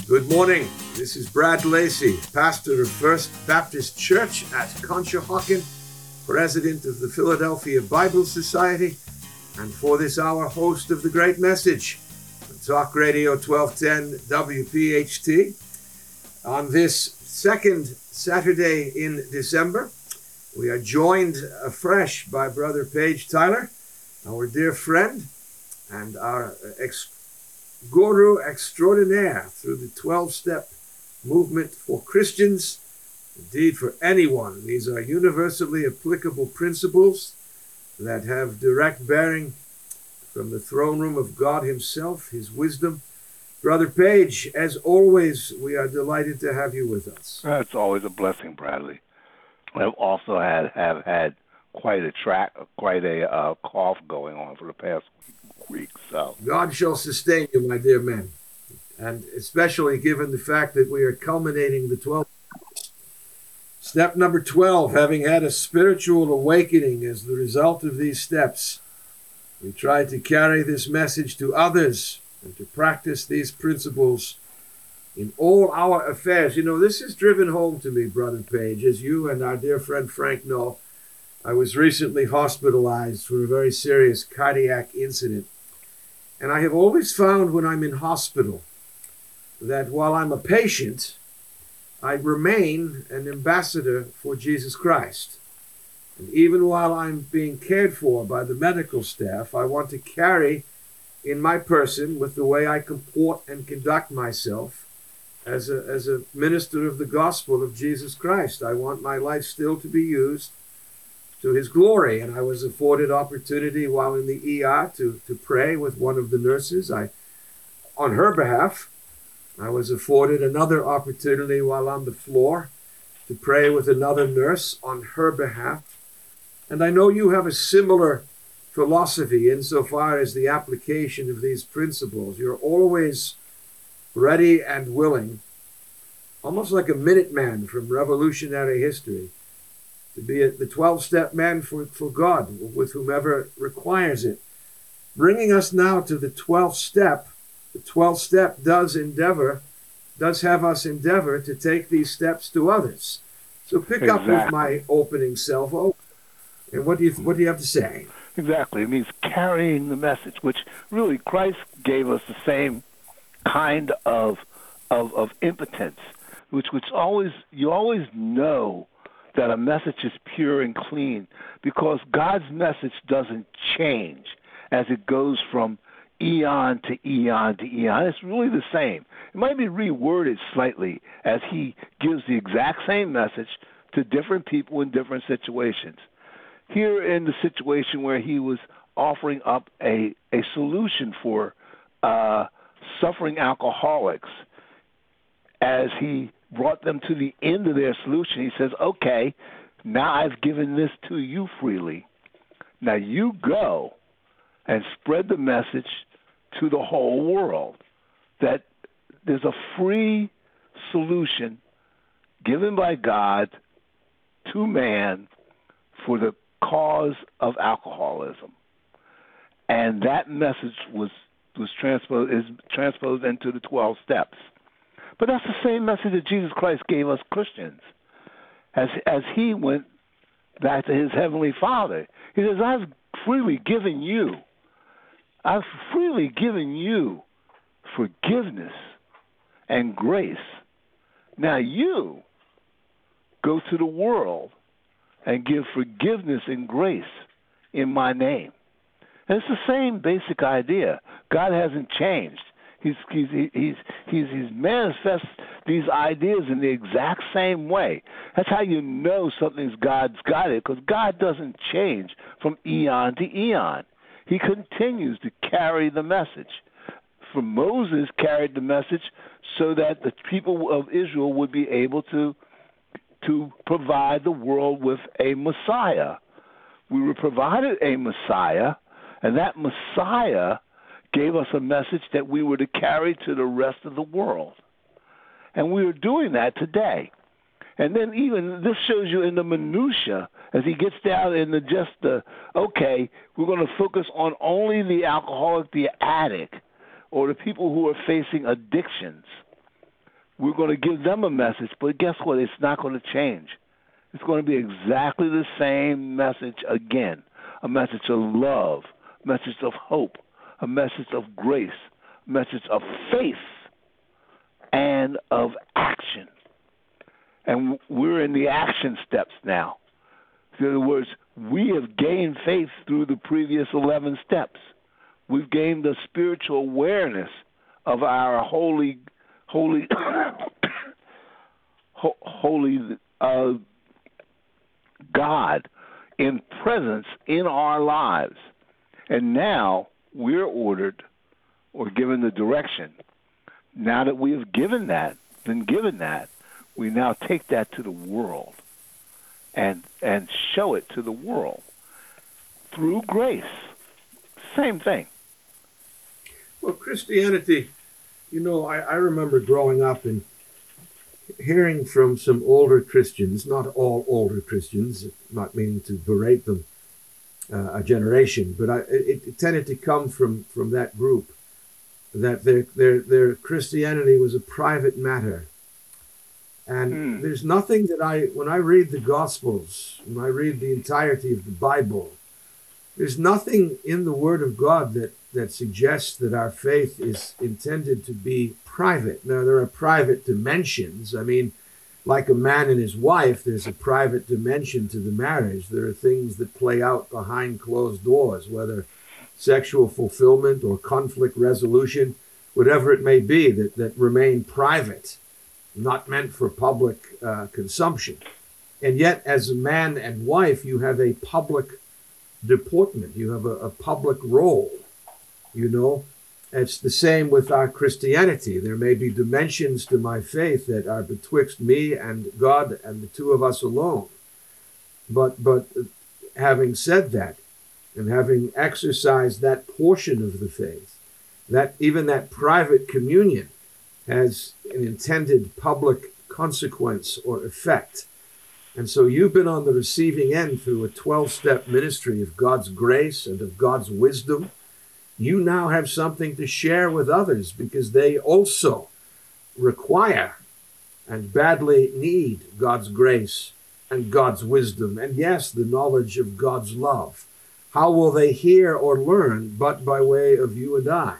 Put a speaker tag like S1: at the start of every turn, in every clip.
S1: Good morning. This is Brad Lacey, pastor of First Baptist Church at Conshohocken, president of the Philadelphia Bible Society, and for this hour, host of The Great Message on Talk Radio 1210 WPHT. On this second Saturday in December, we are joined afresh by Brother Page Tyler, our dear friend, and our guru extraordinaire through the 12-step movement for Christians, indeed for anyone. These are universally applicable principles that have direct bearing from the throne room of God himself, his wisdom. Brother Page, as always, we are delighted to have you with us.
S2: It's always a blessing, Bradley. I've also have had quite a cough going on for the past week. So
S1: God shall sustain you, my dear man, and especially given the fact that we are culminating the 12. Step number 12, having had a spiritual awakening as the result of these steps, we try to carry this message to others and to practice these principles in all our affairs. You know, this is driven home to me, Brother Page, as you and our dear friend Frank know. I was recently hospitalized for a very serious cardiac incident. And I have always found when I'm in hospital that while I'm a patient, I remain an ambassador for Jesus Christ. And even while I'm being cared for by the medical staff, I want to carry in my person, with the way I comport and conduct myself as a minister of the gospel of Jesus Christ. I want my life still to be used to his glory. And I was afforded opportunity while in the ER to pray with one of the nurses. On her behalf, I was afforded another opportunity while on the floor to pray with another nurse on her behalf. And I know you have a similar philosophy insofar as the application of these principles. You're always ready and willing, almost like a Minuteman from Revolutionary history, to be the 12-step man for God with whomever requires it. Bringing us now to the 12th step. The 12th step does have us endeavor to take these steps to others. So pick up with my opening salvo. And what do you have to say?
S2: Exactly. It means carrying the message, which really Christ gave us the same kind of impotence, which you always know that a message is pure and clean because God's message doesn't change as it goes from eon to eon to eon. It's really the same. It might be reworded slightly as he gives the exact same message to different people in different situations. Here in the situation where he was offering up a solution for suffering alcoholics, as he brought them to the end of their solution, he says, okay, now I've given this to you freely. Now you go and spread the message to the whole world that there's a free solution given by God to man for the cause of alcoholism. And that message was transposed into the 12 steps. But that's the same message that Jesus Christ gave us Christians. As he went back to his heavenly Father, he says, I've freely given you forgiveness and grace. Now you go to the world and give forgiveness and grace in my name. And it's the same basic idea. God hasn't changed. He's manifest these ideas in the exact same way. That's how you know God's got it, because God doesn't change from eon to eon. He continues to carry the message. For Moses carried the message so that the people of Israel would be able to provide the world with a Messiah. We were provided a Messiah, and that Messiah gave us a message that we were to carry to the rest of the world. And we are doing that today. And then even this shows you in the minutia, as he gets down in we're going to focus on only the alcoholic, the addict, or the people who are facing addictions. we're going to give them a message, but guess what? It's not going to change. It's going to be exactly the same message again, a message of love, a message of hope, a message of grace, a message of faith, and of action. And we're in the action steps now. In other words, we have gained faith through the previous 11 steps. We've gained the spiritual awareness of our holy God in presence in our lives. And now we're ordered or given the direction. Now that we have been given that, we now take that to the world and show it to the world through grace. Same thing.
S1: Well, Christianity, I remember growing up and hearing from some older Christians, not all older Christians, not meaning to berate them, a generation, but it tended to come from that group, that their Christianity was a private matter. And there's nothing that when I read the Gospels, when I read the entirety of the Bible, there's nothing in the Word of God that suggests that our faith is intended to be private. Now, there are private dimensions. I mean, like a man and his wife, there's a private dimension to the marriage. There are things that play out behind closed doors, whether sexual fulfillment or conflict resolution, whatever it may be, that remain private, not meant for public consumption. And yet, as a man and wife, you have a public deportment. You have a public role. It's the same with our Christianity. There may be dimensions to my faith that are betwixt me and God and the two of us alone. But having said that, and having exercised that portion of the faith, that even that private communion has an intended public consequence or effect. And so you've been on the receiving end through a 12-step ministry of God's grace and of God's wisdom. You now have something to share with others because they also require and badly need God's grace and God's wisdom, and yes, the knowledge of God's love. How will they hear or learn but by way of you and I?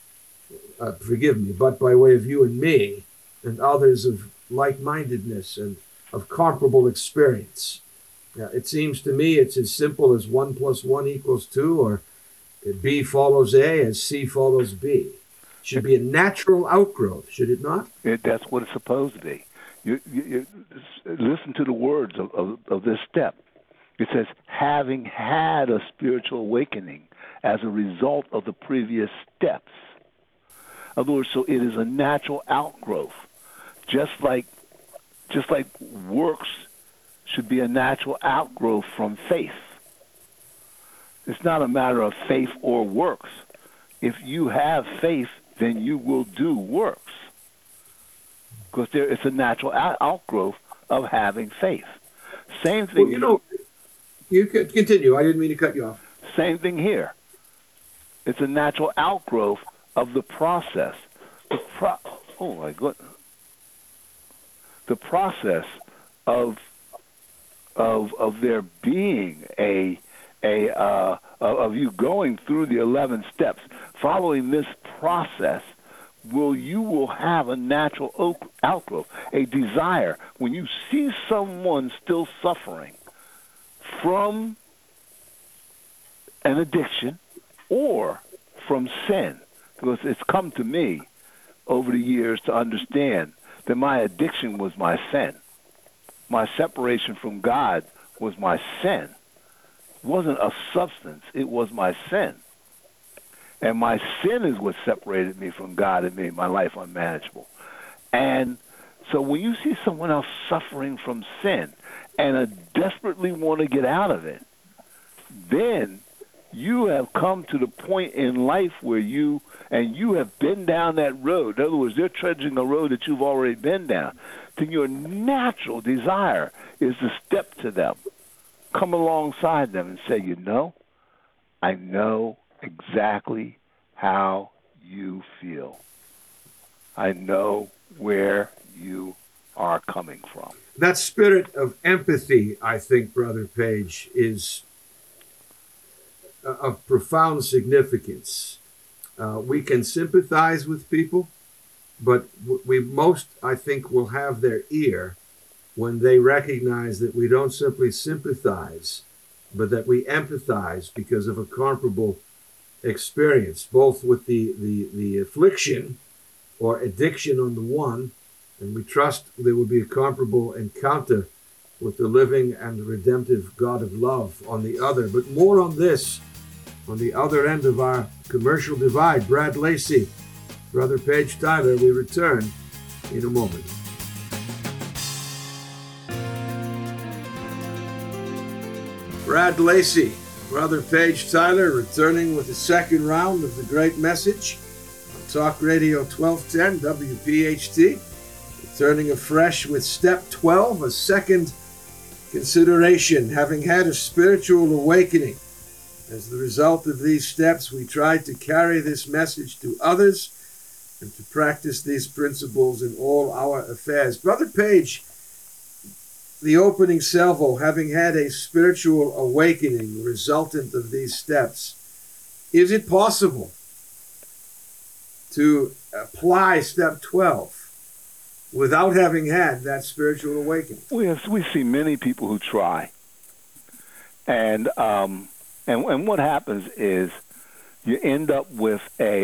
S1: But by way of you and me and others of like-mindedness and of comparable experience. It seems to me it's as simple as 1 + 1 = 2, or B follows A as C follows B. It should be a natural outgrowth, should it not?
S2: That's what it's supposed to be. You listen to the words of this step. It says, having had a spiritual awakening as a result of the previous steps. In other words, so it is a natural outgrowth. Just like works should be a natural outgrowth from faith. It's not a matter of faith or works. If you have faith, then you will do works. Because it's a natural outgrowth of having faith. Same thing.
S1: Well, you could continue. I didn't mean to cut you off.
S2: Same thing here. It's a natural outgrowth of the process. Oh my goodness. The process of there being of you going through the 11 steps, following this process, you will have a natural outgrowth, a desire. When you see someone still suffering from an addiction or from sin, because it's come to me over the years to understand that my addiction was my sin. My separation from God was my sin. It wasn't a substance, it was my sin. And my sin is what separated me from God and made my life unmanageable. And so when you see someone else suffering from sin and desperately want to get out of it, then you have come to the point in life where you have been down that road. In other words, they're trudging a road that you've already been down. Then your natural desire is to step to them, come alongside them and say, I know exactly how you feel. I know where you are coming from.
S1: That spirit of empathy, I think, Brother Page, is of profound significance. We can sympathize with people, but we most, I think, will have their ear when they recognize that we don't simply sympathize, but that we empathize because of a comparable experience, both with the affliction or addiction on the one, and we trust there will be a comparable encounter with the living and redemptive God of love on the other. But more on this on the other end of our commercial divide. Brad Lacey, Brother Page Tyler, we return in a moment. Brad Lacey, Brother Page Tyler, returning with the second round of the great message on Talk Radio 1210 WPHT. Returning afresh with Step 12, a second consideration, having had a spiritual awakening. As the result of these steps, we try to carry this message to others and to practice these principles in all our affairs. Brother Page, the opening salvo, having had a spiritual awakening resultant of these steps, is it possible to apply Step 12 without having had that spiritual awakening?
S2: We see many people who try, and what happens is you end up with a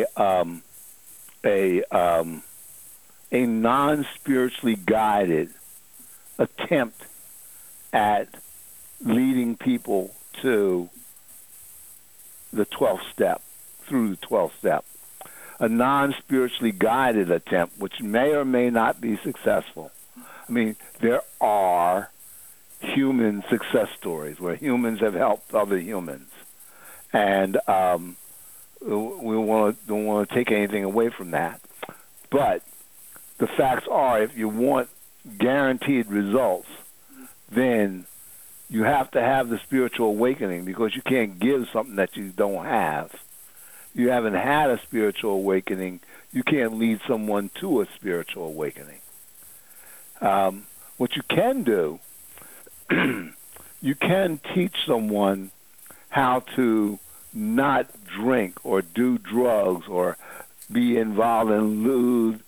S2: non-spiritually guided attempt at leading people to the 12th step, through the 12th step. A non-spiritually guided attempt, which may or may not be successful. I mean, there are human success stories where humans have helped other humans, and we don't want to take anything away from that. But the facts are, if you want guaranteed results, then you have to have the spiritual awakening, because you can't give something that you don't have. You haven't had a spiritual awakening, you can't lead someone to a spiritual awakening. What you can do, you can teach someone how to not drink or do drugs or be involved in lewd,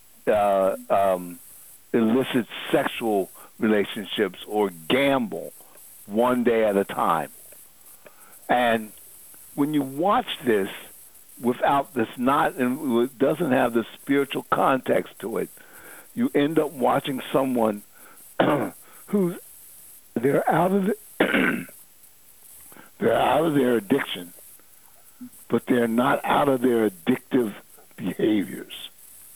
S2: illicit sexual relationships or gamble one day at a time. And when you watch this without this, it doesn't have the spiritual context to it, you end up watching someone who's they're out of their addiction, but they're not out of their addictive behaviors.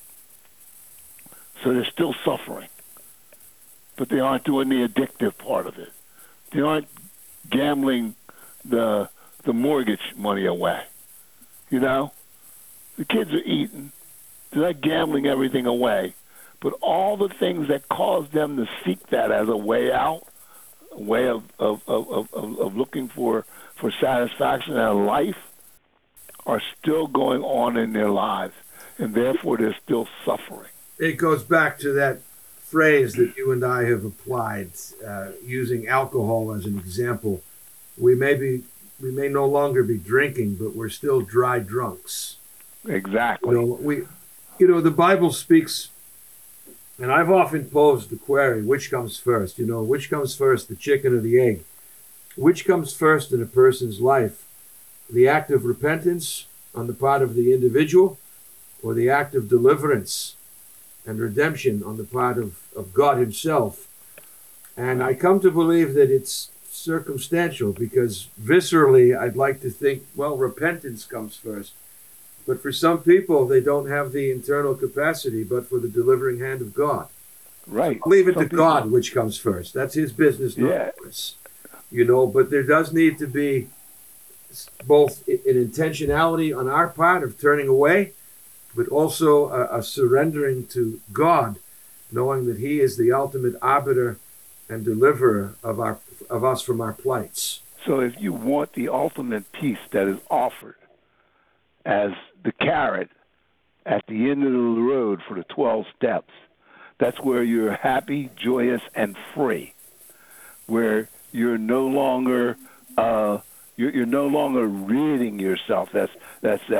S2: So they're still suffering, but they aren't doing the addictive part of it. They aren't gambling the mortgage money away. You know, the kids are eating. They're not gambling everything away, but all the things that cause them to seek that as a way out, a way of looking for satisfaction in life, are still going on in their lives, and therefore they're still suffering.
S1: It goes back to that phrase that you and I have applied, using alcohol as an example. We may no longer be drinking, but we're still dry drunks.
S2: Exactly.
S1: The Bible speaks, and I've often posed the query: which comes first? Which comes first, the chicken or the egg? Which comes first in a person's life? The act of repentance on the part of the individual, or the act of deliverance and redemption on the part of God himself? And I come to believe that it's circumstantial, because viscerally I'd like to think, well, repentance comes first. But for some people, they don't have the internal capacity, but for the delivering hand of God.
S2: Right.
S1: Leave it to God which comes first. That's his business, not ours. But there does need to be both an intentionality on our part of turning away, but also a surrendering to God, knowing that he is the ultimate arbiter and deliverer of us from our plights.
S2: So if you want the ultimate peace that is offered as the carrot at the end of the road forward for the 12 steps. That's where you're happy, joyous, and free. Where you're no longer you're no longer ridding yourself. That's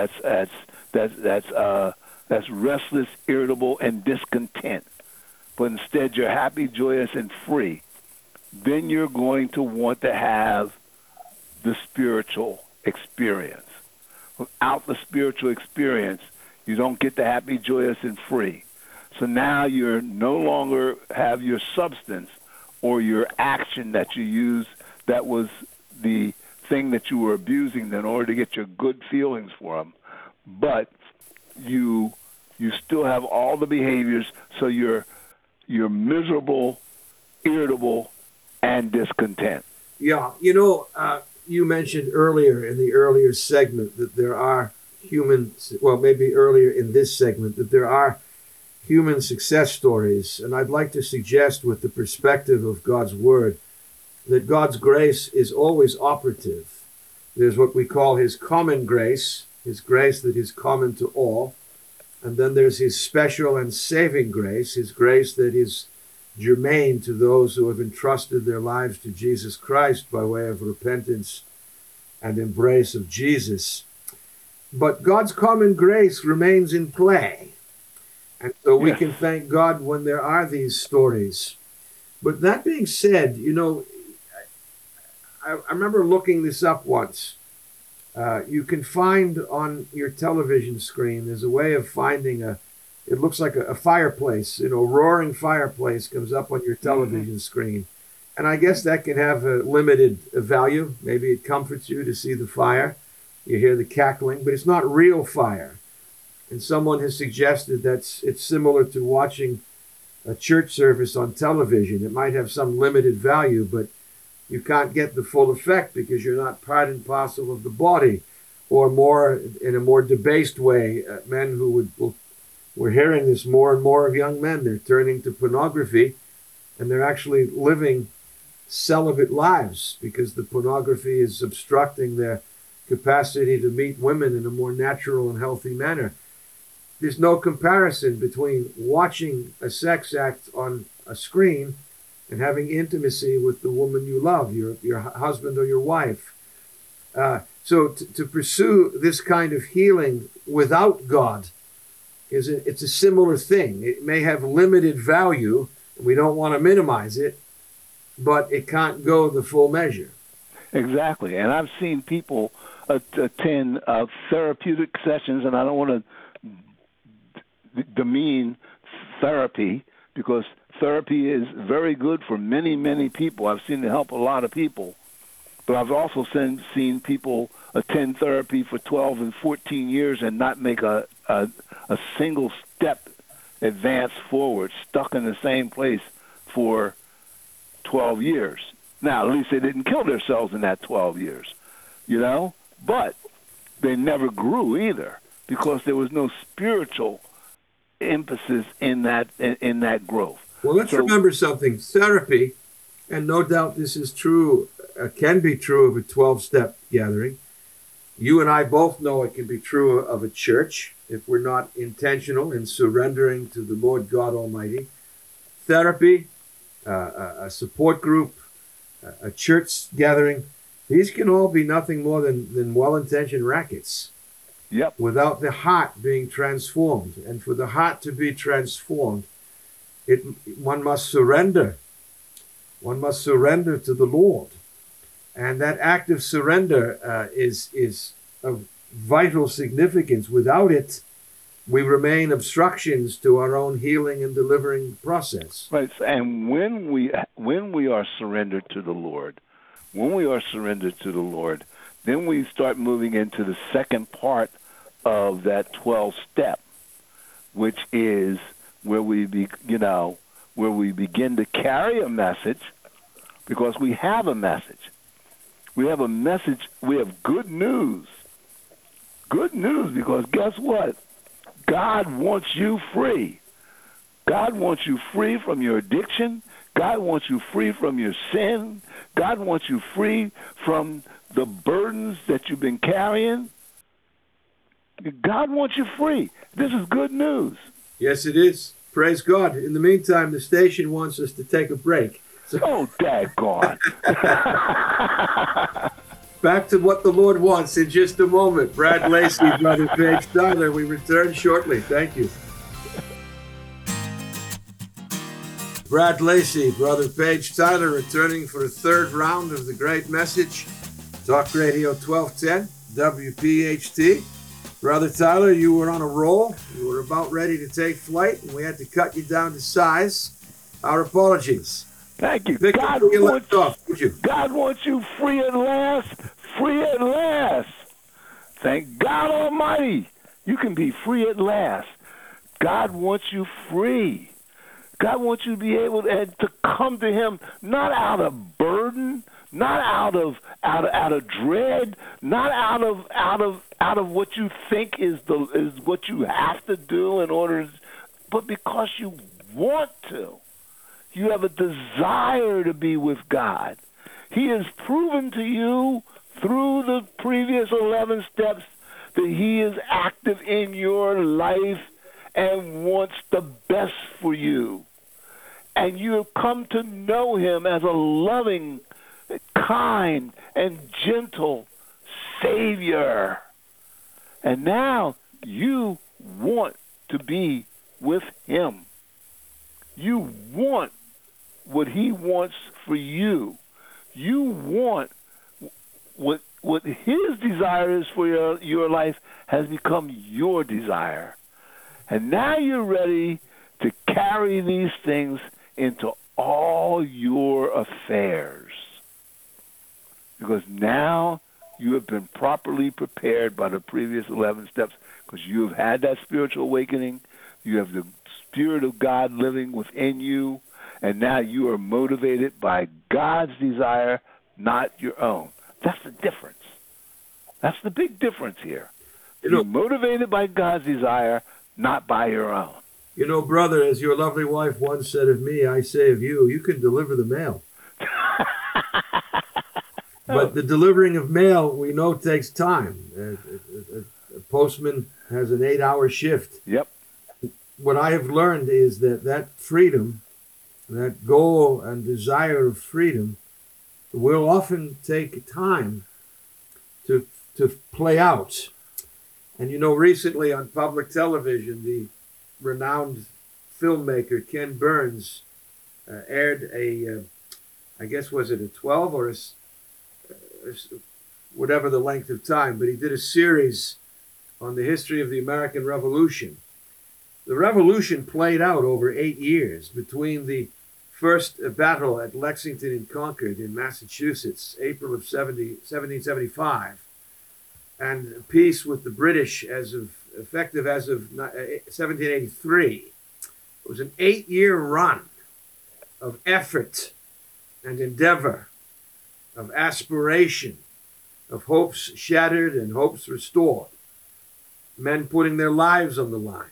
S2: restless, irritable, and discontent. But instead, you're happy, joyous, and free. Then you're going to want to have the spiritual experience. Without the spiritual experience, you don't get the happy, joyous, and free. So now you're no longer have your substance or your action that you use that was the thing that you were abusing in order to get your good feelings for them. But you still have all the behaviors, so you're miserable, irritable, and discontent.
S1: Yeah, you mentioned earlier in the earlier segment that there are maybe earlier in this segment, that there are human success stories. And I'd like to suggest, with the perspective of God's Word, that God's grace is always operative. There's what we call his common grace, his grace that is common to all. And then there's his special and saving grace, his grace that is germane to those who have entrusted their lives to Jesus Christ by way of repentance and embrace of Jesus. But God's common grace remains in play. And so we can thank God when there are these stories. But that being said, I remember looking this up once. You can find on your television screen, there's a way of finding it looks like a fireplace, a roaring fireplace comes up on your television screen. And I guess that can have a limited value. Maybe it comforts you to see the fire. You hear the cackling, but it's not real fire. And someone has suggested that it's similar to watching a church service on television. It might have some limited value, but you can't get the full effect because you're not part and parcel of the body. Or more, in a more debased way, men who we're hearing this more and more of young men. They're turning to pornography, and they're actually living celibate lives because the pornography is obstructing their capacity to meet women in a more natural and healthy manner. There's no comparison between watching a sex act on a screen and having intimacy with the woman you love, your husband or your wife. So to pursue this kind of healing without God it's a similar thing. It may have limited value. We don't want to minimize it, but it can't go the full measure.
S2: Exactly. And I've seen people attend therapeutic sessions, and I don't want to demean therapy because therapy is very good for many, many people. I've seen it help a lot of people. But I've also seen people attend therapy for 12 and 14 years and not make a single step advance forward, stuck in the same place for 12 years. Now, at least they didn't kill themselves in that 12 years, But they never grew either because there was no spiritual emphasis in that growth.
S1: Well, let's remember something. Therapy, and no doubt this is true, can be true of a 12-step gathering. You and I both know it can be true of a church if we're not intentional in surrendering to the Lord God Almighty. Therapy, a support group, a church gathering, these can all be nothing more than well-intentioned rackets.
S2: Yep.
S1: Without the heart being transformed. And for the heart to be transformed, one must surrender. One must surrender to the Lord. And that act of surrender is of vital significance. Without it, we remain obstructions to our own healing and delivering process.
S2: Right. And when we are surrendered to the Lord, then we start moving into the second part of that 12-step, which is where we begin to carry a message, because we have a message. We have a message. We have good news. Good news, because guess what? God wants you free. God wants you free from your addiction. God wants you free from your sin. God wants you free from the burdens that you've been carrying. God wants you free. This is good news.
S1: Yes, it is. Praise God. In the meantime, the station wants us to take a break. So
S2: Oh, daggone.
S1: back to what the Lord wants in just a moment. Brad Lacey, Brother Paige Tyler. We return shortly. Thank you. Brad Lacey, Brother Paige Tyler, returning for a third round of the great message. Talk Radio 1210, WPHT. Brother Tyler, you were on a roll. You were about ready to take flight, and we had to cut you down to size. Our apologies.
S2: Thank you.
S1: Pick up where you left off, would you?
S2: God wants you free at last. Free at last. Thank God Almighty. You can be free at last. God wants you free. God wants you to be able to come to Him not out of burden, not out of dread, not out of what you think is what you have to do in order, but because you want to. You have a desire to be with God. He has proven to you through the previous 11 steps that He is active in your life and wants the best for you. And you have come to know Him as a loving, kind, and gentle Savior. And now you want to be with Him. You want what He wants for you. You want what His desire is for your life has become your desire. And now you're ready to carry these things into all your affairs. Because now you have been properly prepared by the previous 11 steps, because you have had that spiritual awakening. You have the Spirit of God living within you, and now you are motivated by God's desire, not your own. That's the difference. That's the big difference here. You're motivated by God's desire, not by your own.
S1: You know, brother, as your lovely wife once said of me, I say of you, you can deliver the mail. But the delivering of mail, we know, takes time. A postman has an 8-hour shift.
S2: Yep.
S1: What I have learned is that freedom, that goal and desire of freedom, will often take time to play out. And you know, recently on public television, the renowned filmmaker Ken Burns aired I guess was it a 12 or whatever the length of time, but he did a series on the history of the American Revolution. The Revolution played out over 8 years between the first battle at Lexington and Concord in Massachusetts, April of 1775, and peace with the British effective as of 1783. It was an 8-year run of effort and endeavor, of aspiration, of hopes shattered and hopes restored, men putting their lives on the line.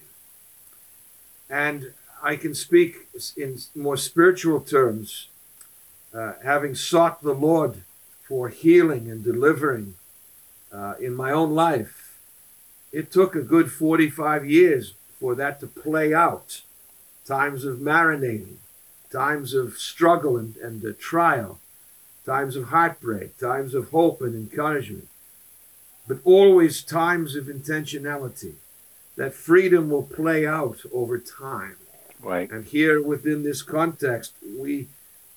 S1: And I can speak in more spiritual terms, having sought the Lord for healing and delivering in my own life. It took a good 45 years for that to play out. Times of marinating, times of struggle and trial, times of heartbreak, times of hope and encouragement, but always times of intentionality. That freedom will play out over time.
S2: Right.
S1: And here within this context, we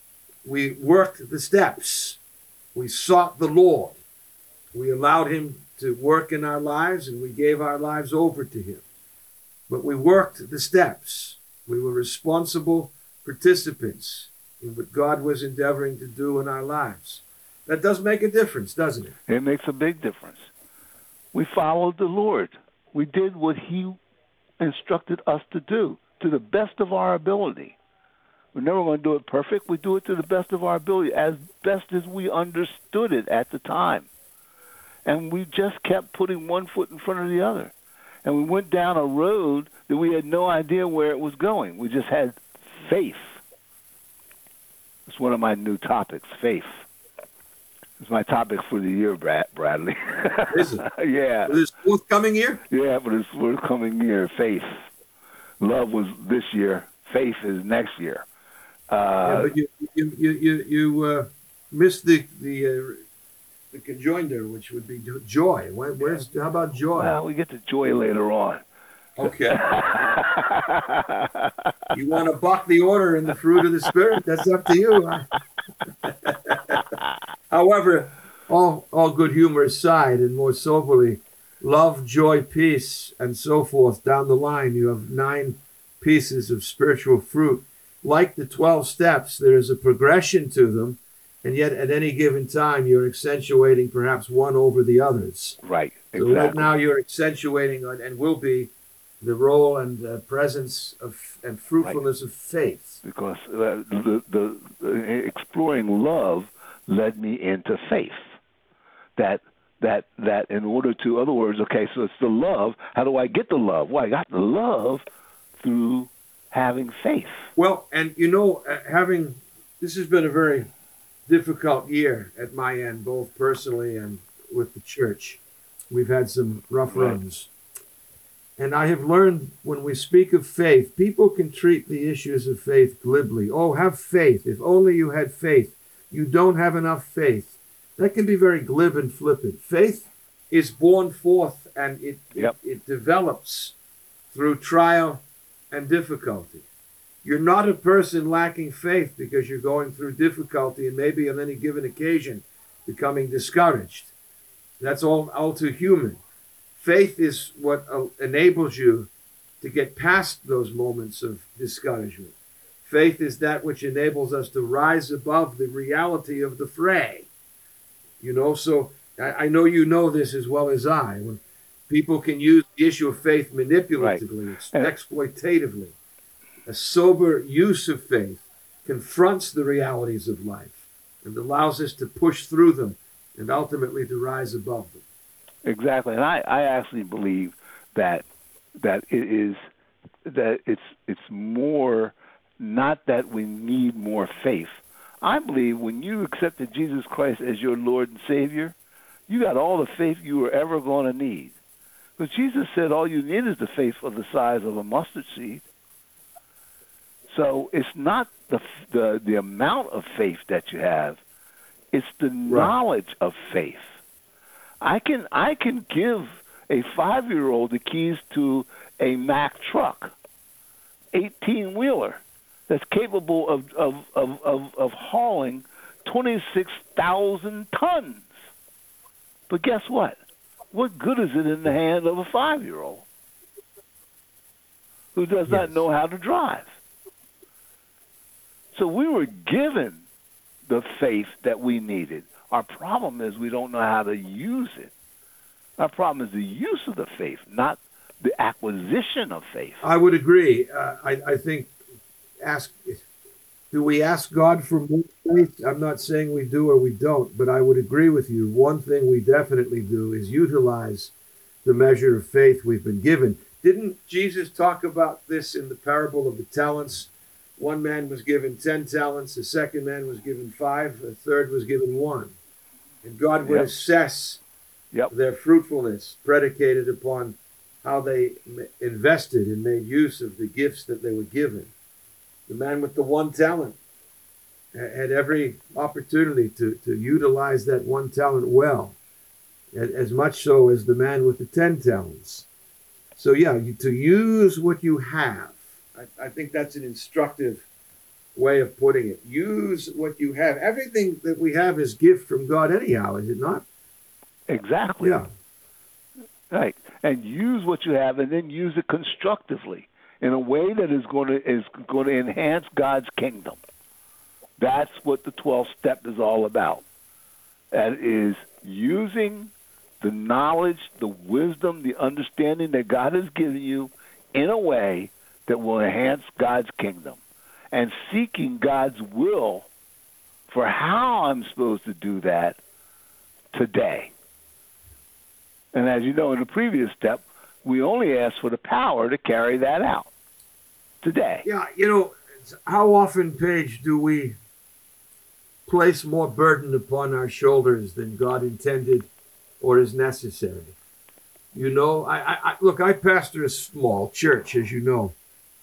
S1: worked the steps. We sought the Lord. We allowed Him to work in our lives, and we gave our lives over to Him. But we worked the steps. We were responsible participants in what God was endeavoring to do in our lives. That does make a difference, doesn't it?
S2: It makes a big difference. We followed the Lord. We did what He instructed us to do to the best of our ability. We're never going to do it perfect. We do it to the best of our ability, as best as we understood it at the time. And we just kept putting one foot in front of the other. And we went down a road that we had no idea where it was going. We just had faith. It's one of my new topics, faith. It's my topic for the year, Bradley.
S1: Is it?
S2: Yeah.
S1: For this forthcoming year?
S2: Yeah, for this forthcoming year, faith. love was this year, faith is next year.
S1: Yeah, but you missed the conjoinder, which would be joy. How about joy?
S2: Well, we get to joy later on.
S1: Okay. You want to buck the order in the fruit of the Spirit? That's up to you. However, all good humor aside, and more soberly, love, joy, peace, and so forth, down the line, you have 9 pieces of spiritual fruit. Like the 12 steps, there is a progression to them, and yet at any given time, you're accentuating perhaps one over the others.
S2: Right, exactly.
S1: So right now, you're accentuating and will be the role and presence of and fruitfulness of faith.
S2: Because the exploring love led me into faith. That in order to, other words, okay, so it's the love. How do I get the love? Well, I got the love through having faith.
S1: Well, and this has been a very difficult year at my end, both personally and with the church. We've had some rough runs. And I have learned when we speak of faith, people can treat the issues of faith glibly. Oh, have faith. If only you had faith. You don't have enough faith. That can be very glib and flippant. Faith is born forth and it develops through trial and difficulty. You're not a person lacking faith because you're going through difficulty and maybe on any given occasion becoming discouraged. That's all too human. Faith is what enables you to get past those moments of discouragement. Faith is that which enables us to rise above the reality of the fray. So I know you know this as well as I. When people can use the issue of faith manipulatively, exploitatively, a sober use of faith confronts the realities of life and allows us to push through them and ultimately to rise above them.
S2: Exactly, and I actually believe that it's more not that we need more faith. I believe when you accepted Jesus Christ as your Lord and Savior, you got all the faith you were ever going to need. Because Jesus said all you need is the faith of the size of a mustard seed. So it's not the amount of faith that you have; it's the knowledge of faith. I can give a 5-year-old the keys to a Mack truck, 18-wheeler, that's capable of hauling 26,000 tons. But guess what? What good is it in the hand of a 5-year-old who does not know how to drive? So we were given the faith that we needed. Our problem is we don't know how to use it. Our problem is the use of the faith, not the acquisition of faith.
S1: I would agree. I think, do we ask God for more faith? I'm not saying we do or we don't, but I would agree with you. One thing we definitely do is utilize the measure of faith we've been given. Didn't Jesus talk about this in the parable of the talents? One man was given 10 talents, the second man was given 5, the third was given 1. And God would assess their fruitfulness predicated upon how they invested and made use of the gifts that they were given. The man with the 1 talent had every opportunity to utilize that 1 talent well, as much so as the man with the 10 talents. So to use what you have, I think that's an instructive way of putting it. Use what you have. Everything that we have is gift from God anyhow, is it not?
S2: Exactly.
S1: Yeah.
S2: Right. And use what you have and then use it constructively in a way that is going to enhance God's kingdom. That's what the 12th step is all about. That is using the knowledge, the wisdom, the understanding that God has given you in a way that will enhance God's kingdom, and seeking God's will for how I'm supposed to do that today. And as you know, in the previous step, we only asked for the power to carry that out today.
S1: Yeah, how often, Paige, do we place more burden upon our shoulders than God intended or is necessary? I pastor a small church, as you know.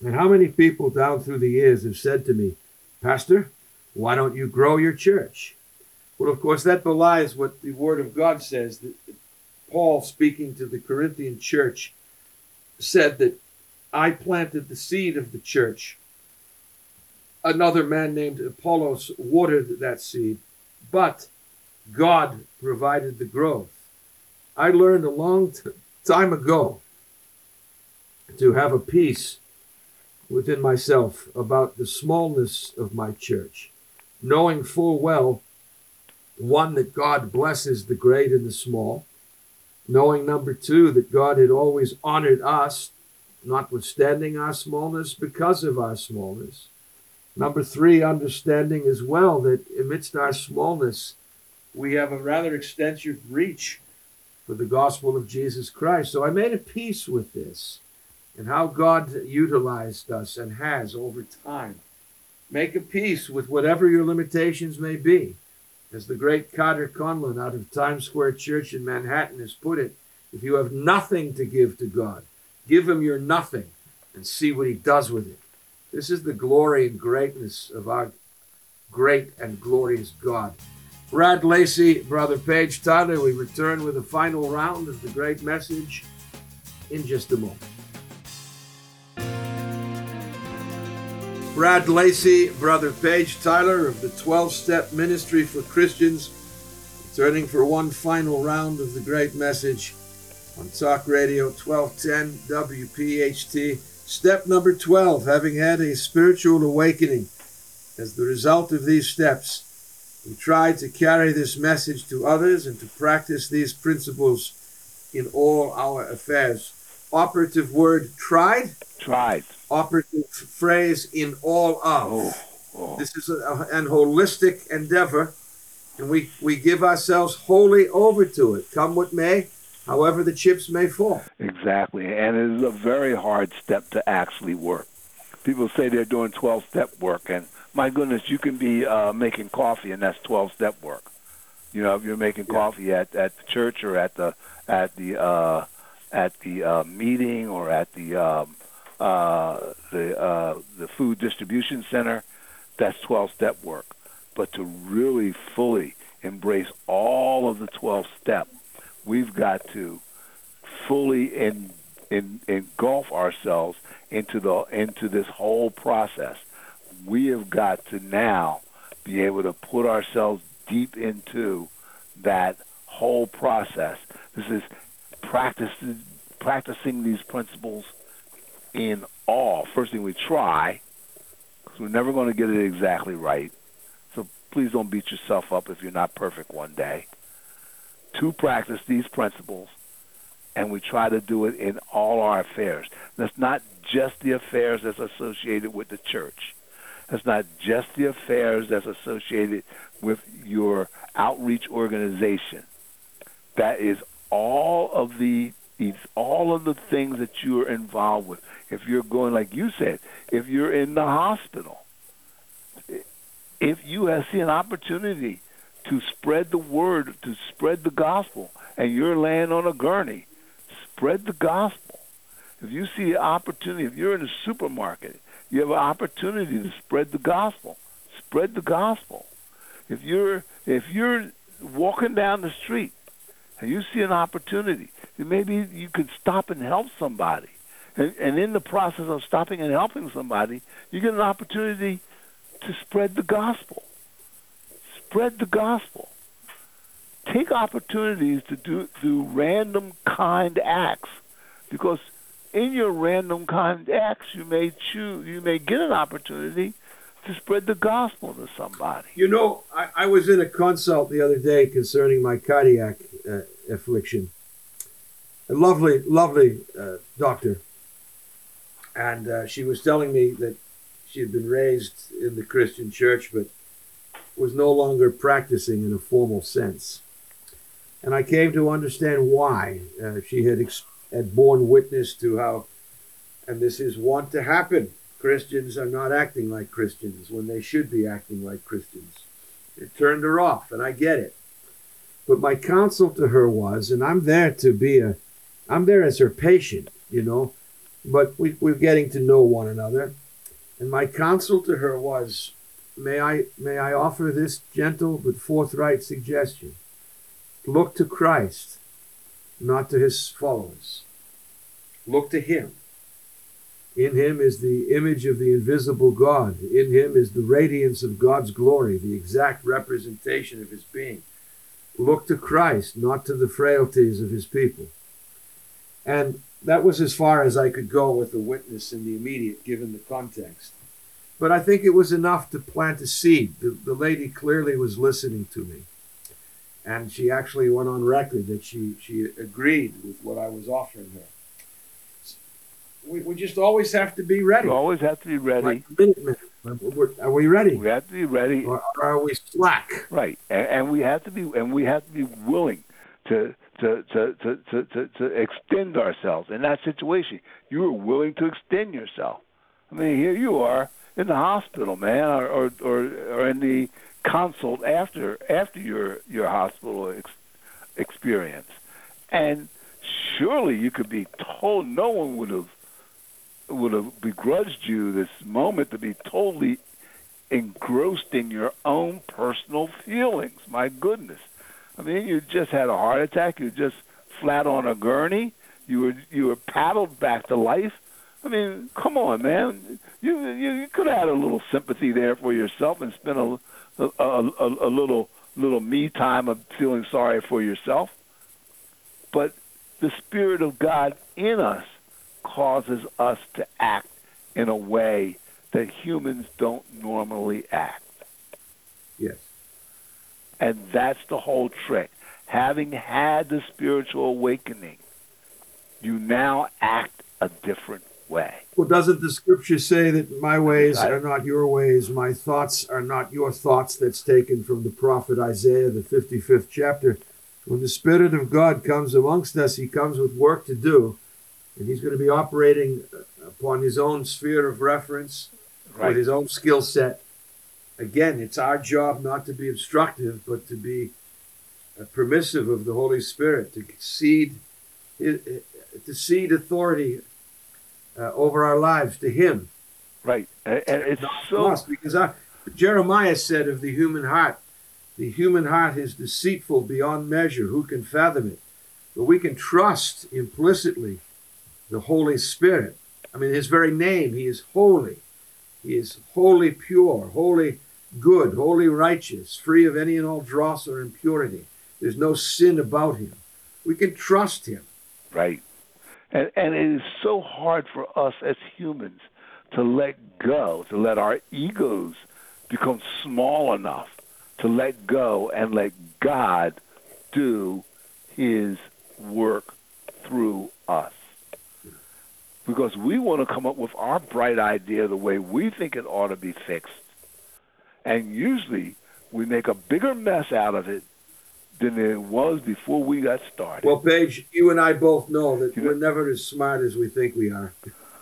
S1: And how many people down through the years have said to me, Pastor, why don't you grow your church? Well, of course, that belies what the Word of God says. That Paul, speaking to the Corinthian church, said that I planted the seed of the church. Another man named Apollos watered that seed, but God provided the growth. I learned a long time ago to have a peace within myself about the smallness of my church, knowing full well, one, that God blesses the great and the small, knowing, number two, that God had always honored us, notwithstanding our smallness, because of our smallness. Number three, understanding as well that amidst our smallness, we have a rather extensive reach for the gospel of Jesus Christ. So I made a peace with this and how God utilized us and has over time. Make a peace with whatever your limitations may be. As the great Carter Conlon out of Times Square Church in Manhattan has put it, if you have nothing to give to God, give him your nothing and see what he does with it. This is the glory and greatness of our great and glorious God. Brad Lacey, Brother Paige Tyler, we return with a final round of the great message in just a moment. Brad Lacey, Brother Paige Tyler of the 12-Step Ministry for Christians, returning for one final round of the great message on Talk Radio 1210 WPHT. Step number 12, having had a spiritual awakening. As the result of these steps, we try to carry this message to others and to practice these principles in all our affairs. Operative word, tried.
S2: Tried.
S1: Operative phrase, in all of. This is an holistic endeavor, and we give ourselves wholly over to it, come what may, however the chips may fall.
S2: Exactly, and it is a very hard step to actually work. People say they're doing 12-step work, and my goodness, you can be making coffee, and that's 12-step work. You know, if you're making coffee at the church or at the meeting or at the food distribution center, that's 12-step work. But to really fully embrace all of the 12-step, we've got to fully engulf ourselves into this whole process. We have got to now be able to put ourselves deep into that whole process. This is practicing these principles in all. First thing we try, because we're never going to get it exactly right. So please don't beat yourself up if you're not perfect one day. To practice these principles, and we try to do it in all our affairs. That's not just the affairs that's associated with the church. That's not just the affairs that's associated with your outreach organization. That is all of the things that you are involved with. If you're going, like you said, if you're in the hospital, if you see an opportunity to spread the word, to spread the gospel, and you're laying on a gurney, spread the gospel. If you see an opportunity, if you're in a supermarket, you have an opportunity to spread the gospel. Spread the gospel. If you're walking down the street and you see an opportunity, maybe you could stop and help somebody. And in the process of stopping and helping somebody, you get an opportunity to spread the gospel. Spread the gospel. Take opportunities to do random kind acts, because in your random kind acts, you may get an opportunity to spread the gospel to somebody.
S1: You know, I was in a consult the other day concerning my cardiac affliction. A lovely doctor, and she was telling me that she had been raised in the Christian church, but was no longer practicing in a formal sense. And I came to understand why. She had borne witness to how, and this is wont to happen, Christians are not acting like Christians when they should be acting like Christians. It turned her off, and I get it. But my counsel to her was, and I'm there as her patient, you know, but we're getting to know one another. And my counsel to her was, may I offer this gentle but forthright suggestion. Look to Christ, not to his followers. Look to him. In him is the image of the invisible God. In him is the radiance of God's glory, the exact representation of his being. Look to Christ, not to the frailties of his people. And that was as far as I could go with the witness in the immediate, given the context. But I think it was enough to plant a seed. The lady clearly was listening to me. And she actually went on record that she agreed with what I was offering her. We just always have to be ready.
S2: You always have to be ready.
S1: Are we ready?
S2: We have to be ready.
S1: Or are we slack?
S2: Right, and we have to be willing to extend ourselves in that situation. You were willing to extend yourself. I mean, here you are in the hospital, man, or in the consult after your hospital experience, and surely you could be told. No one would have begrudged you this moment to be totally engrossed in your own personal feelings. My goodness. I mean, you just had a heart attack. You were just flat on a gurney. You were paddled back to life. I mean, come on, man. You could have had a little sympathy there for yourself and spent a little me time of feeling sorry for yourself. But the Spirit of God in us causes us to act in a way that humans don't normally act.
S1: Yes.
S2: And that's the whole trick. Having had the spiritual awakening, you now act a different way.
S1: Well, doesn't the scripture say that my ways are not your ways, my thoughts are not your thoughts? That's taken from the prophet Isaiah, the 55th chapter. When the Spirit of God comes amongst us, he comes with work to do. And he's going to be operating upon his own sphere of reference, with his own skill set. Again, it's our job not to be obstructive, but to be permissive of the Holy Spirit, to cede authority over our lives to him.
S2: Right. And it's so...
S1: Us, because Jeremiah said of the human heart is deceitful beyond measure. Who can fathom it? But we can trust implicitly the Holy Spirit. I mean, his very name, he is holy. He is wholly pure, wholly good, wholly righteous, free of any and all dross or impurity. There's no sin about him. We can trust him.
S2: Right. And it is so hard for us as humans to let go, to let our egos become small enough to let go and let God do his work through us. Because we want to come up with our bright idea the way we think it ought to be fixed. And usually we make a bigger mess out of it than it was before we got started.
S1: Well, Paige, you and I both know that we're never as smart as we think we are.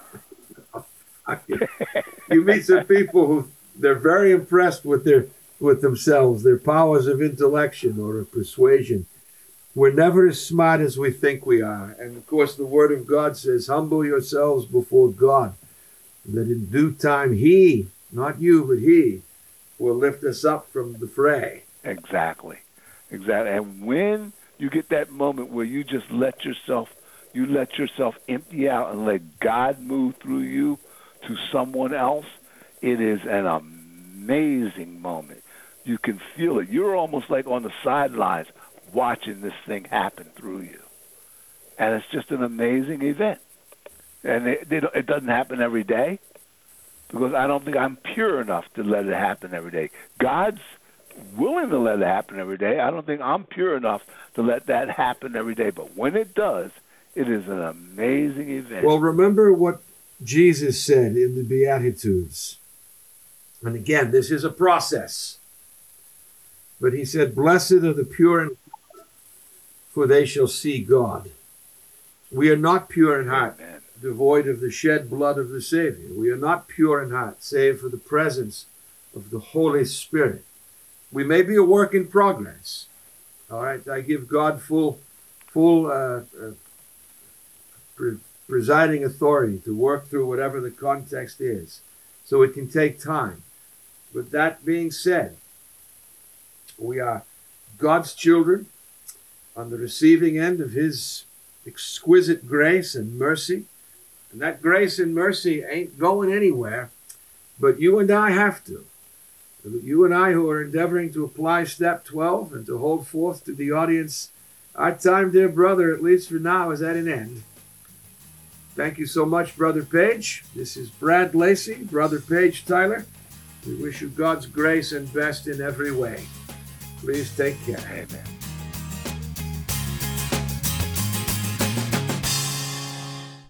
S1: You meet some people who they're very impressed with themselves, their powers of intellection or of persuasion. We're never as smart as we think we are. And of course, the Word of God says, humble yourselves before God, that in due time he, not you, but he, will lift us up from the fray.
S2: Exactly. And when you get that moment where you just let yourself empty out and let God move through you to someone else, it is an amazing moment. You can feel it. You're almost like on the sidelines watching this thing happen through you. And it's just an amazing event. And it doesn't happen every day, because I don't think I'm pure enough to let it happen every day. God's willing to let it happen every day. I don't think I'm pure enough to let that happen every day. But when it does, it is an amazing event.
S1: Well, remember what Jesus said in the Beatitudes. And again, this is a process. But he said, blessed are the pure in heart, for they shall see God. We are not pure in heart, devoid of the shed blood of the Savior. We are not pure in heart, save for the presence of the Holy Spirit. We may be a work in progress. All right, I give God full presiding authority to work through whatever the context is. So it can take time. But that being said, we are God's children on the receiving end of his exquisite grace and mercy. And that grace and mercy ain't going anywhere, but you and I have to. You and I who are endeavoring to apply step 12 and to hold forth to the audience, our time, dear brother, at least for now, is at an end. Thank you so much, Brother Page. This is Brad Lacey, Brother Page Tyler. We wish you God's grace and best in every way. Please take care.
S2: Amen.